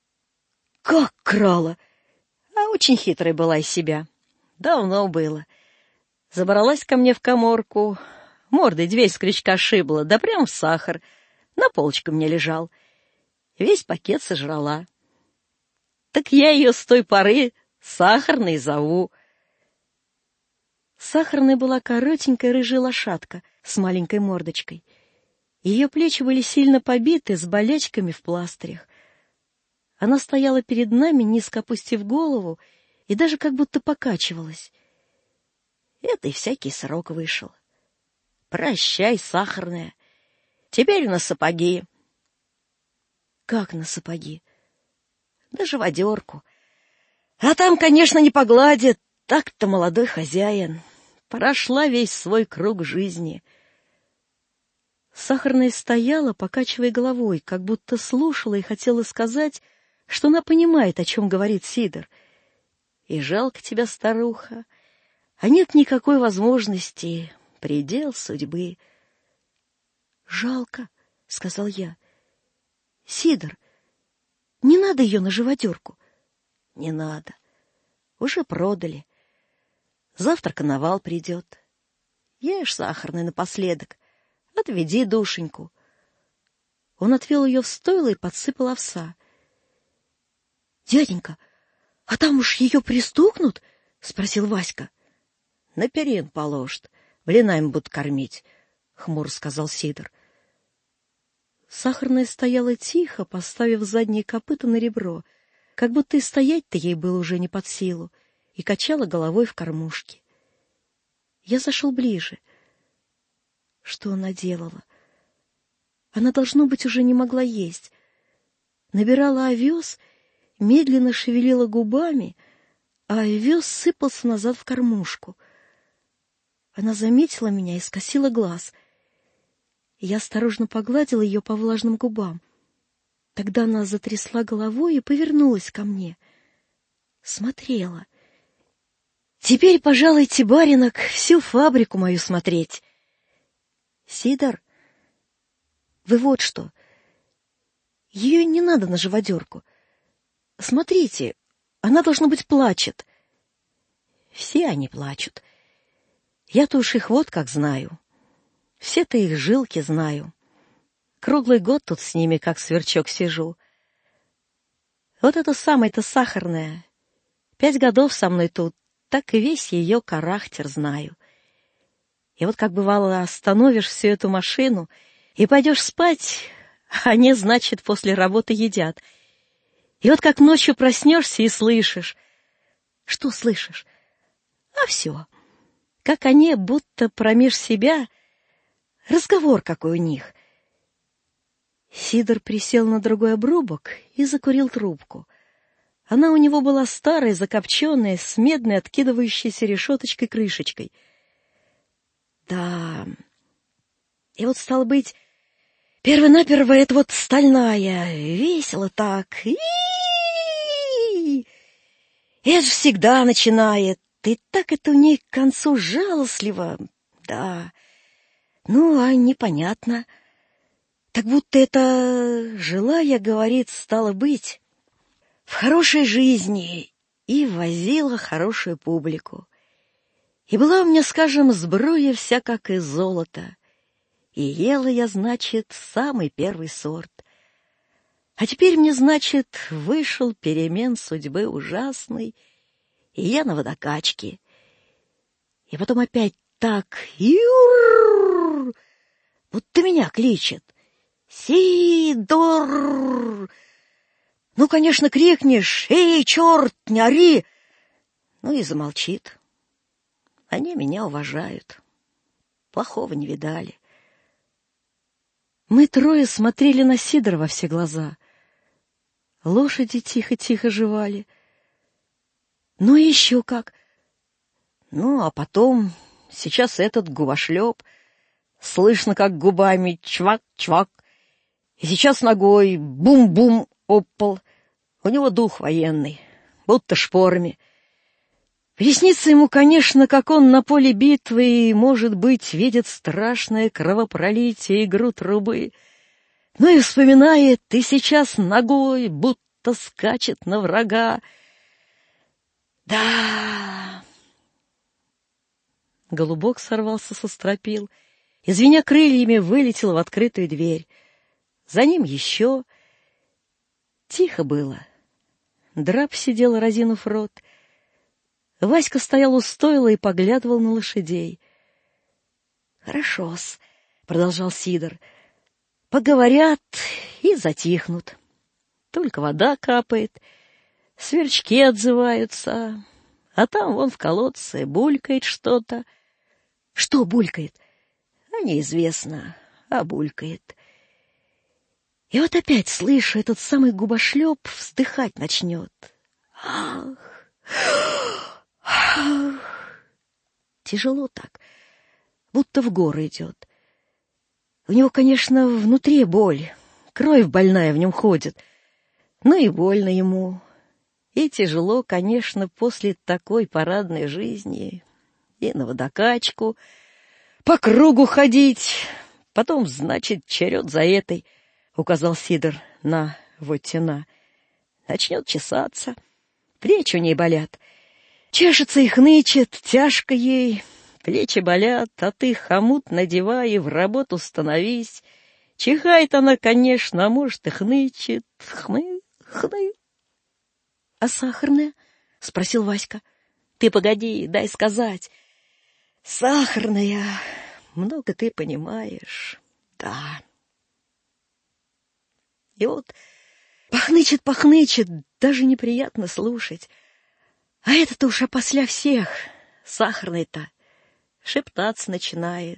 Как крала? А очень хитрая была из себя. Давно было. Забралась ко мне в каморку, мордой дверь с крючка шибла, да прям в сахар. На полочке мне лежал. Весь пакет сожрала. Так я ее с той поры сахарной зову. Сахарной была коротенькая рыжая лошадка с маленькой мордочкой. Ее плечи были сильно побиты, с болячками в пластырях. Она стояла перед нами, низко опустив голову, и даже как будто покачивалась. Это и всякий срок вышел. Прощай, сахарная. Теперь на сапоги. Как на сапоги? Да живодерку. А там, конечно, не погладит. Так-то молодой хозяин. Прошла весь свой круг жизни. Сахарная стояла, покачивая головой, как будто слушала и хотела сказать, что она понимает, о чем говорит Сидор. И жалко тебя, старуха, а нет никакой возможности, предел судьбы. Жалко, — сказал я. Сидор, не надо ее на живодерку. Не надо. Уже продали. Завтра коновал придет. Ешь, сахарный, напоследок. Отведи душеньку. Он отвел ее в стойло и подсыпал овса. — Дяденька, а там уж ее пристукнут? — спросил Васька. — На перин положат. Блина им будут кормить, — хмуро сказал Сидор. Сахарная стояла тихо, поставив задние копыта на ребро, как будто и стоять-то ей было уже не под силу, и качала головой в кормушке. Я зашел ближе. Что она делала? Она, должно быть, уже не могла есть. Набирала овес, медленно шевелила губами, а овес сыпался назад в кормушку. Она заметила меня и скосила глаз. Я осторожно погладила ее по влажным губам. Тогда она затрясла головой и повернулась ко мне. Смотрела. Теперь, пожалуйте, баринок, всю фабрику мою смотреть. Сидор, вы вот что. Ее не надо на живодерку. Смотрите, она, должно быть, плачет. Все они плачут. Я-то уж их вот как знаю. Все-то их жилки знаю. Круглый год тут с ними, как сверчок, сижу. Вот это самое-то сахарное. Пять годов со мной тут, так и весь ее характер знаю. И вот как бывало, остановишь всю эту машину и пойдешь спать, они, значит, после работы едят. И вот как ночью проснешься и слышишь. Что слышишь? А все. Как они, будто промеж себя, разговор какой у них. Сидор присел на другой обрубок и закурил трубку. Она у него была старая, закопченная, с медной откидывающейся решеточкой-крышечкой. Да, и вот, стало быть, перво-наперво это вот стальная, весело так. И-и-и! Это же всегда начинает, и так это у ней к концу жалостливо. Да, ну, а непонятно. Так будто это, желая, говорит, стало быть, в хорошей жизни и возила хорошую публику. И была у меня, скажем, сбруя вся как из золота. И ела я, значит, самый первый сорт. А теперь мне, значит, вышел перемен судьбы ужасный, и я на водокачке. И потом опять так, юр, будто меня кличет. Сидор! Ну, конечно, крикнешь, эй, черт, не ори! Ну и замолчит. Они меня уважают. Плохого не видали. Мы трое смотрели на Сидора во все глаза. Лошади тихо-тихо жевали. Ну и еще как. Ну, а потом, сейчас этот губошлеп, слышно, как губами чвак-чвак, и сейчас ногой бум-бум об пол. У него дух военный, будто шпорами. Приснится ему, конечно, как он на поле битвы и, может быть, видит страшное кровопролитие, игру трубы. Ну и вспоминает, и сейчас ногой будто скачет на врага. Да. Голубок сорвался со стропил и, звеня крыльями, вылетел в открытую дверь. За ним еще. Тихо было. Драб сидел, разинув рот. Васька стоял у стойла и поглядывал на лошадей. — Хорошо-с, — продолжал Сидор. — Поговорят и затихнут. Только вода капает, сверчки отзываются, а там вон в колодце булькает что-то. — Что булькает? — А неизвестно, а булькает. И вот опять слышу, этот самый губошлеп вздыхать начнет. Ах! Тяжело так, будто в горы идет. У него, конечно, внутри боль, кровь больная в нем ходит, но и больно ему. И тяжело, конечно, после такой парадной жизни и на водокачку, по кругу ходить. Потом, значит, черед за этой, — указал Сидор на Войтена. Начнет чесаться, плечи у ней болят. Чешется и хнычет, тяжко ей, плечи болят, а ты хомут надевай и в работу становись. Чихает она, конечно, а может и хнычет, хны, хны. — А сахарная? — спросил Васька. — Ты погоди, дай сказать. — Сахарная, много ты понимаешь, да. И вот похнычет-похнычет, даже неприятно слушать. А этот уж опосля всех, сахарный-то, шептаться начинает.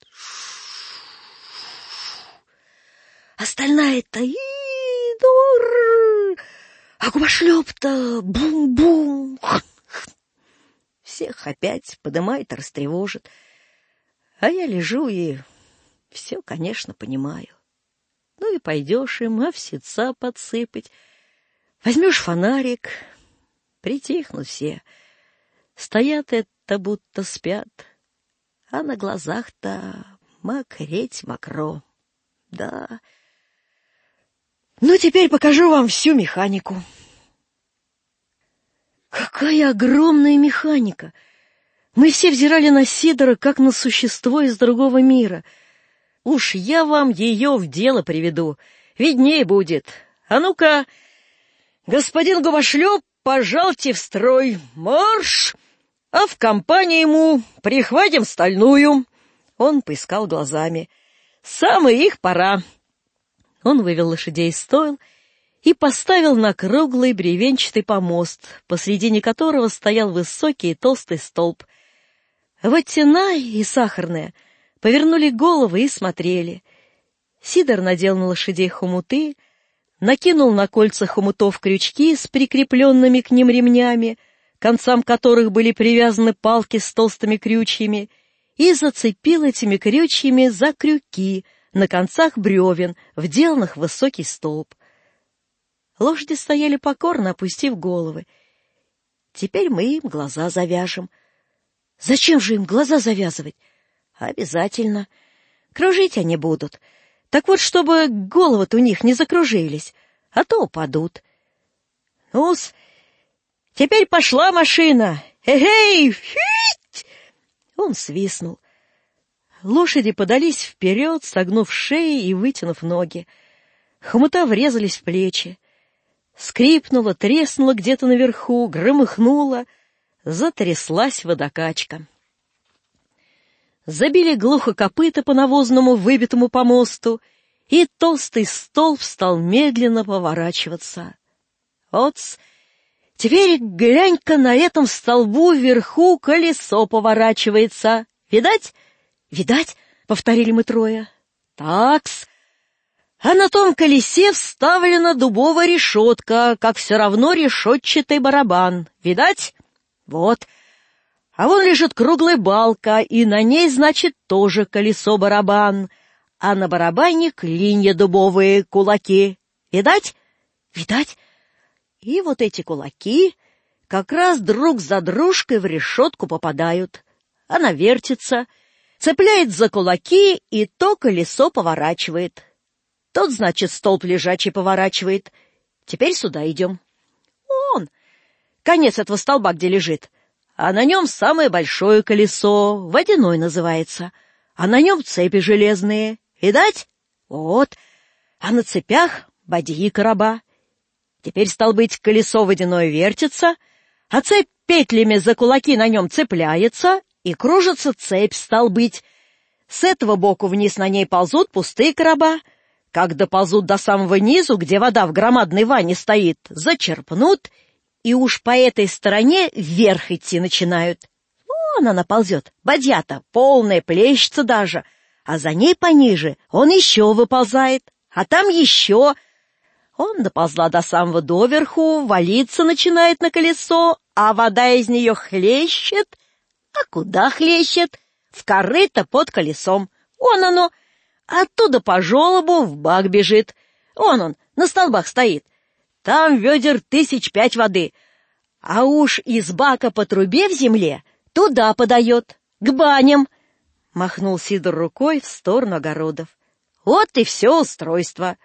Остальная-то идор, а губошлеп-то бум-бум. Всех опять подымает и растревожит. А я лежу и все, конечно, понимаю. Ну и пойдешь им овсеца подсыпать. Возьмешь фонарик, притихнут все. Стоят это, будто спят, а на глазах-то мокреть мокро. Да. Ну, теперь покажу вам всю механику. Какая огромная механика! Мы все взирали на Сидора, как на существо из другого мира. Уж я вам ее в дело приведу, виднее будет. А ну-ка, господин губошлеп, пожалуйте в строй, марш! А в компании ему прихватим стальную. Он поискал глазами. Самая их пора. Он вывел лошадей из стойл и поставил на круглый бревенчатый помост, посредине которого стоял высокий и толстый столб. Войтена и сахарная повернули головы и смотрели. Сидор надел на лошадей хомуты, накинул на кольца хомутов крючки с прикрепленными к ним ремнями, концам которых были привязаны палки с толстыми крючьями, и зацепил этими крючьями за крюки на концах бревен, вделанных в высокий столб. Лошади стояли покорно, опустив головы. Теперь мы им глаза завяжем. Зачем же им глаза завязывать? Обязательно. Кружить они будут. Так вот, чтобы головы-то у них не закружились, а то упадут. Ну-с, теперь пошла машина. Эй-эй! Фить! Он свистнул. Лошади подались вперед, согнув шеи и вытянув ноги. хомута врезались в плечи. Скрипнуло, треснуло где-то наверху, громыхнуло, затряслась водокачка. Забили глухо копыта по навозному выбитому помосту, и толстый столб стал медленно поворачиваться. Вот-с, теперь глянь-ка, на этом столбу вверху колесо поворачивается. Видать? Видать? — повторили мы трое. Такс. А на том колесе вставлена дубовая решетка, как все равно решетчатый барабан. Видать? Вот. А вон лежит круглая балка, и на ней, значит, тоже колесо-барабан. А на барабане клинья дубовые, кулаки. Видать? Видать? И вот эти кулаки как раз друг за дружкой в решетку попадают. Она вертится, цепляет за кулаки, и то колесо поворачивает. Тот, значит, столб лежачий поворачивает. Теперь сюда идем. Вон, конец этого столба, где лежит. А на нем самое большое колесо, водяной называется. А на нем цепи железные. Видать? Вот. А на цепях бадьи короба. Теперь, стал быть, колесо водяное вертится, а цепь петлями за кулаки на нем цепляется, и кружится цепь, стал быть. С этого боку вниз на ней ползут пустые короба. Как доползут до самого низу, где вода в громадной ванне стоит, зачерпнут, и уж по этой стороне вверх идти начинают. Вон она ползет, бадья-то, полная, плещется даже, а за ней пониже он еще выползает, а там еще. Он доползла до самого доверху, валиться начинает на колесо, а вода из нее хлещет. А куда хлещет? В корыто под колесом. Вон оно. Оттуда по желобу в бак бежит. Вон он, на столбах стоит. Там ведер тысяч пять воды. А уж из бака по трубе в земле туда подает, к баням. Махнул Сидор рукой в сторону огородов. Вот и все устройство.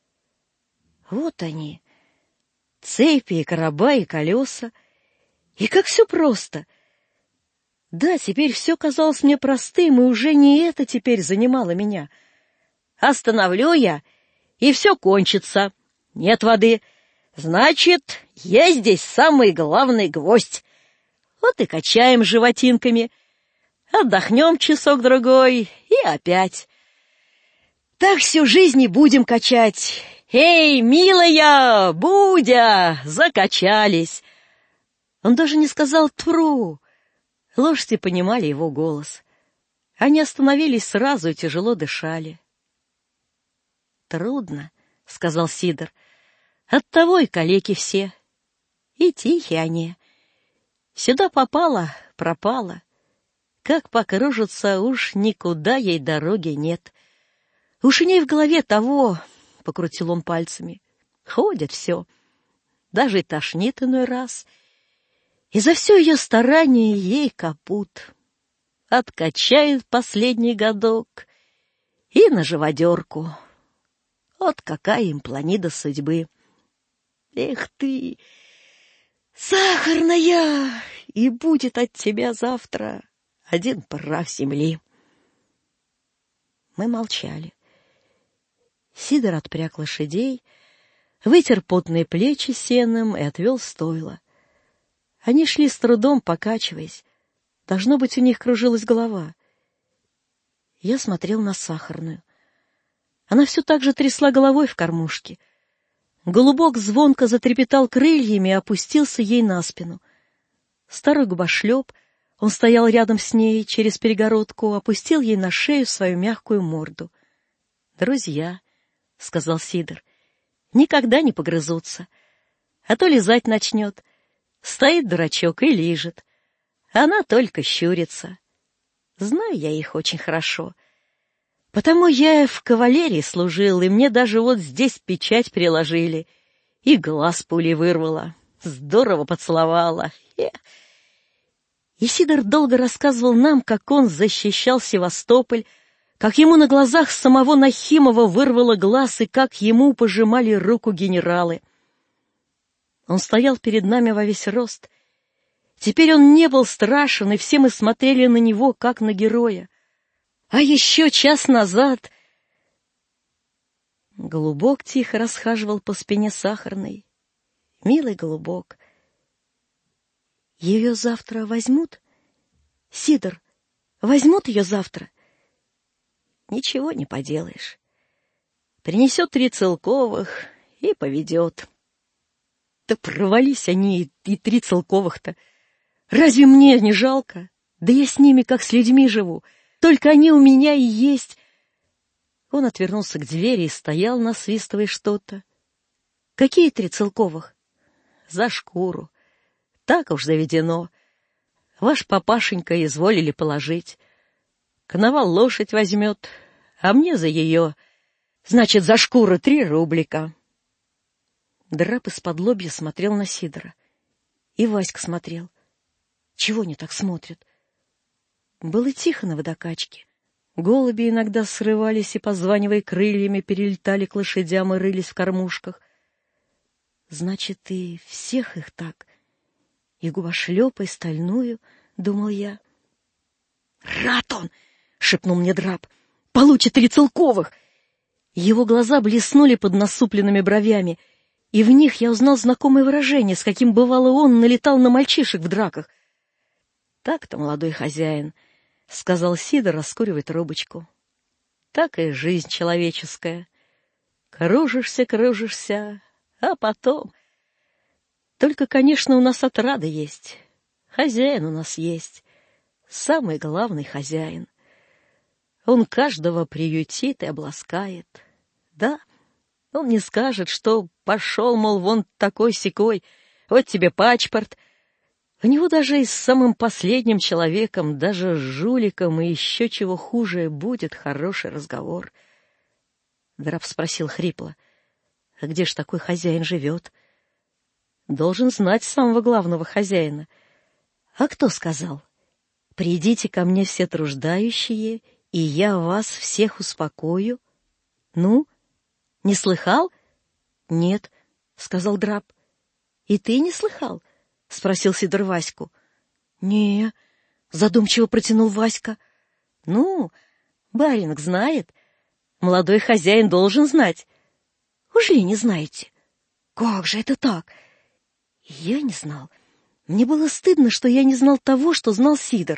Вот они, цепи и короба и колеса. И как все просто. Да, теперь все казалось мне простым, и уже не это теперь занимало меня. Остановлю я, и все кончится. Нет воды. Значит, я здесь самый главный гвоздь. Вот и качаем животинками. Отдохнем часок-другой, и опять. Так всю жизнь и будем качать. Эй, милая, Будя, закачались. Он даже не сказал «тру». Лошади понимали его голос. Они остановились сразу и тяжело дышали. «Трудно», — сказал Сидор. «Оттого и калеки все. И тихие они. Сюда попала, пропала. Как покружится, уж никуда ей дороги нет. Уж у ней в голове того...» — покрутил он пальцами. «Ходит все. Даже и тошнит иной раз. И за все ее старание ей капут. Откачает последний годок и на живодерку. Вот какая им планида судьбы. Эх ты, сахарная, и будет от тебя завтра один прах земли». Мы молчали. Сидор отпряг лошадей, вытер потные плечи сеном и отвел стойло. Они шли с трудом, покачиваясь. Должно быть, у них кружилась голова. Я смотрел на сахарную. Она все так же трясла головой в кормушке. Голубок звонко затрепетал крыльями и опустился ей на спину. Старый губошлеп, он стоял рядом с ней через перегородку, опустил ей на шею свою мягкую морду. «Друзья», — сказал Сидор, — «никогда не погрызутся. А то лизать начнет. Стоит дурачок и лижет. Она только щурится. Знаю я их очень хорошо. Потому я в кавалерии служил, и мне даже вот здесь печать приложили. И глаз пулей вырвала. Здорово поцеловала. Хе. И Сидор долго рассказывал нам, как он защищал Севастополь, как ему на глазах самого Нахимова вырвало глаз, и как ему пожимали руку генералы. Он стоял перед нами во весь рост. Теперь он не был страшен, и все мы смотрели на него, как на героя. А еще час назад... Голубок тихо расхаживал по спине Сахарной. Милый голубок. Ее завтра возьмут? Сидор, возьмут ее завтра? Ничего не поделаешь. Принесет три целковых и поведет. Да провались они, и три целковых-то. Разве мне не жалко? Да я с ними, как с людьми, живу. Только они у меня и есть. Он отвернулся к двери и стоял, насвистывая что-то. Какие три целковых? За шкуру. Так уж заведено. Ваш папашенька изволили положить. Коновал лошадь возьмет, а мне за ее, значит, за шкуру три рублика. Драп из-под лобья смотрел на Сидора. И Васька смотрел. Чего они так смотрят? Было тихо на водокачке. Голуби иногда срывались и, позванивая крыльями, перелетали к лошадям и рылись в кормушках. Значит, и всех их так. И губошлепа, и стальную, — думал я. — Рад он! — шепнул мне Драп. — Получит три целковых! Его глаза блеснули под насупленными бровями, и в них я узнал знакомое выражение, с каким, бывало, он налетал на мальчишек в драках. — Так-то, молодой хозяин, — сказал Сидор, раскуривая трубочку. — Так и жизнь человеческая. Кружишься, кружишься, а потом... Только, конечно, у нас отрада есть. Хозяин у нас есть. Самый главный хозяин. Он каждого приютит и обласкает. Да, он не скажет, что пошел, мол, вон такой-сякой, вот тебе пачпорт. У него даже и с самым последним человеком, даже с жуликом и еще чего хуже, будет хороший разговор. Драп спросил хрипло: — А где ж такой хозяин живет? Должен знать самого главного хозяина. А кто сказал? Придите ко мне все труждающие, и я вас всех успокою. Ну, не слыхал? Нет, — сказал Драп. И ты не слыхал? — спросил Сидор Ваську. Не, — задумчиво протянул Васька. Ну, баринок знает. Молодой хозяин должен знать. Уж ли не знаете? Как же это так? Я не знал. Мне было стыдно, что я не знал того, что знал Сидор.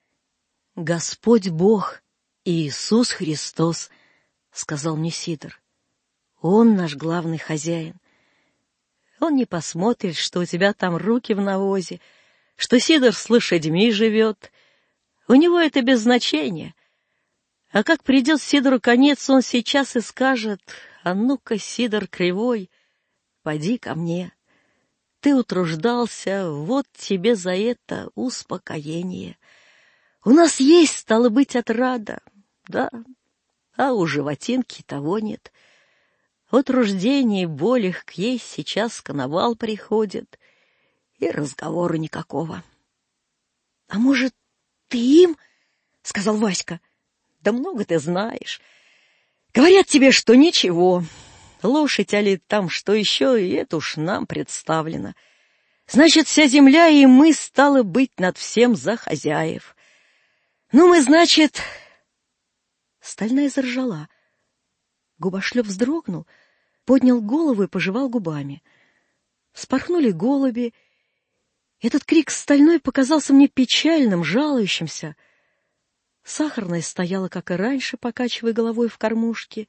Господь Бог, Иисус Христос, — сказал мне Сидор. Он наш главный хозяин. Он не посмотрит, что у тебя там руки в навозе, что Сидор с лошадьми живет. У него это без значения. А как придет Сидору конец, он сейчас и скажет: а ну-ка, Сидор кривой, поди ко мне. Ты утруждался, вот тебе за это успокоение. У нас есть, стало быть, отрада, да, а у животинки того нет. От рождения и боль их к ей сейчас коновал приходит, и разговора никакого. — А может, ты им? — сказал Васька. — Да много ты знаешь. Говорят тебе, что ничего. Лошадь, али там что еще, и это уж нам представлено. Значит, вся земля и мы, стало быть, над всем за хозяев. Ну, мы, значит... Стальная заржала. Губошлеп вздрогнул, поднял голову и пожевал губами. Вспорхнули голуби. Этот крик стальной показался мне печальным, жалующимся. Сахарная стояла, как и раньше, покачивая головой в кормушке.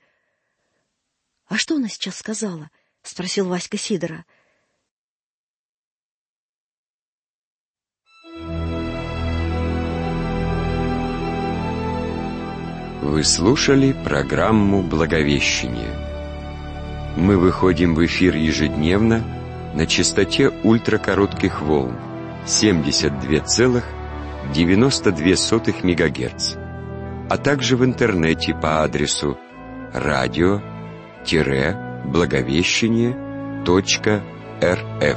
— А что она сейчас сказала? — спросил Васька Сидора. Вы слушали программу «Благовещение». Мы выходим в эфир ежедневно на частоте ультракоротких волн семьдесят два целых девяносто две сотых мегагерц, а также в интернете по адресу радио благовещение точка эр эф.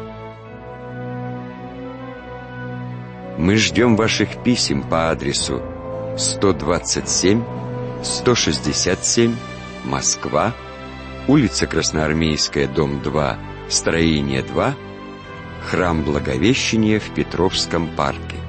Мы ждем ваших писем по адресу сто двадцать семь сто шестьдесят семь, Москва, улица Красноармейская, дом два, строение два, храм Благовещения в Петровском парке.